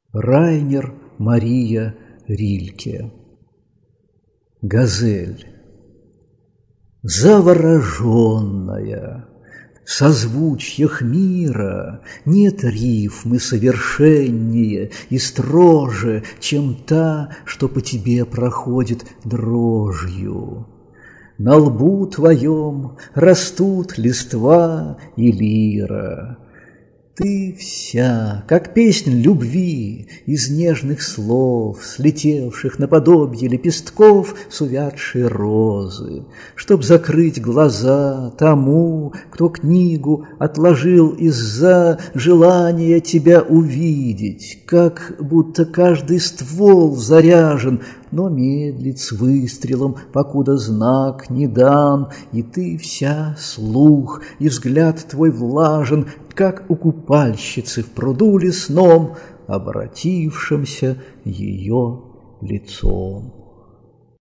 Райнер Мария Рильке. Газель. Завороженная, в созвучьях мира нет рифмы совершеннее и строже, чем та, что по тебе проходит дрожью. На лбу твоем растут листва и лира. Ты вся, как песнь любви, из нежных слов, слетевших наподобие лепестков с увядшей розы, чтоб закрыть глаза тому, кто книгу отложил из-за желания тебя увидеть, как будто каждый ствол заряжен, но медлит с выстрелом, покуда знак не дан, и ты вся слух, и взгляд твой влажен, как у купальщицы в пруду лесном, обратившемся ее лицом.